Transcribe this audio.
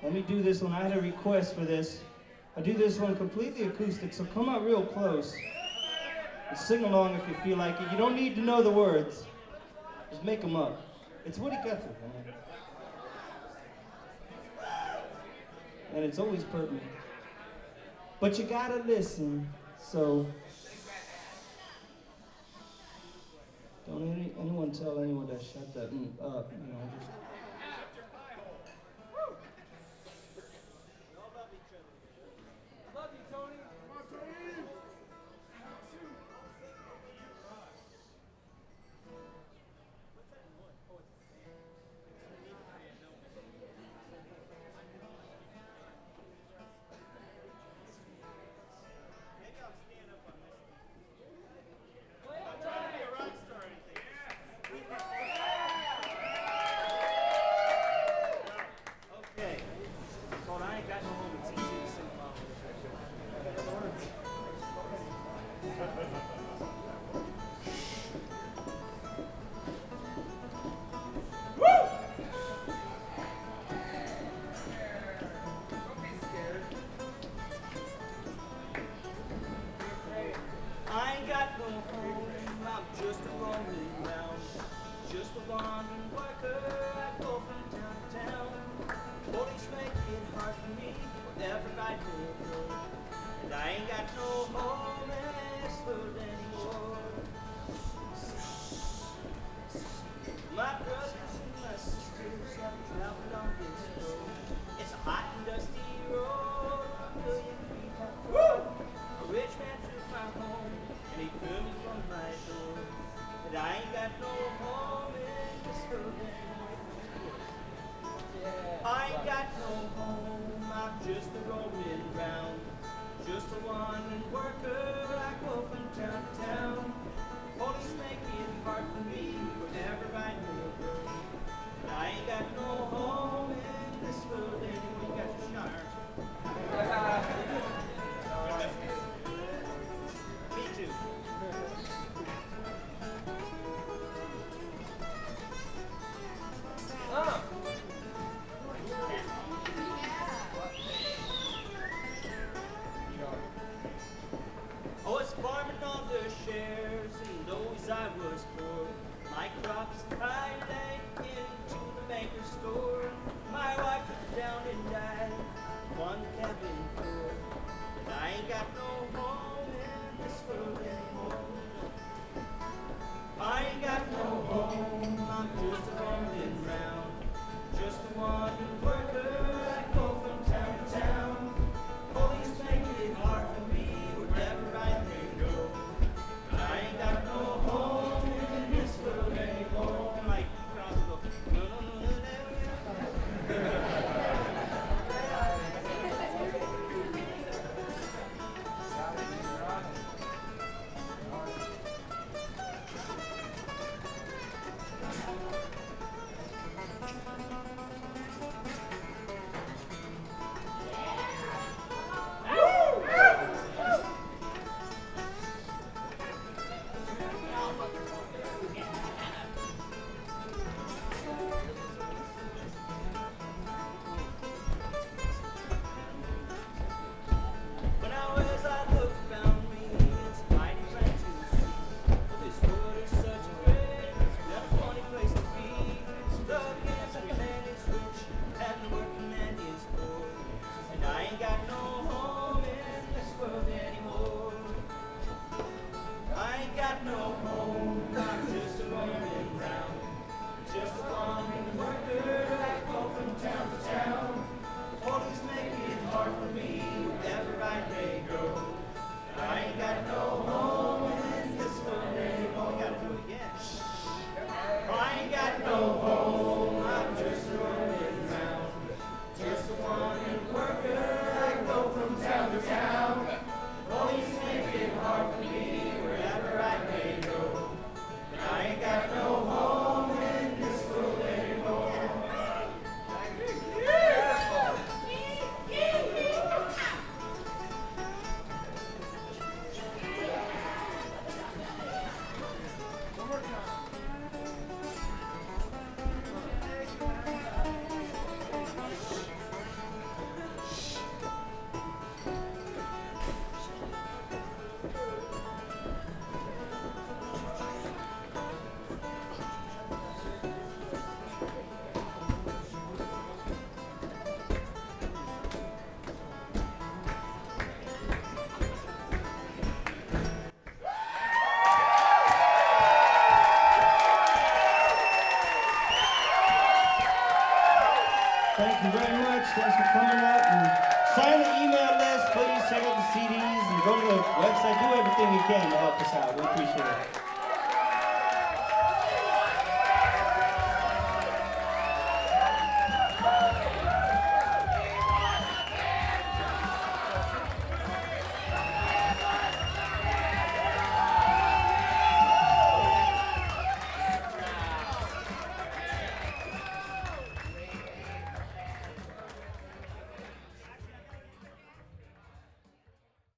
Let me do this one. I had a request for this. I do this one completely acoustic, so come out real close and sing along if you feel like it. You don't need to know the words. Just make them up. It's Woody Guthrie, man. And it's always pertinent. But you gotta listen, so don't anyone tell anyone to shut that up, you know. Just just a roaming round, just a wandering worker, I go from town to town. very much. Thanks for coming out and sign the email list. Please check out the CDs and go to the website. Do everything you can to help us out. We appreciate it.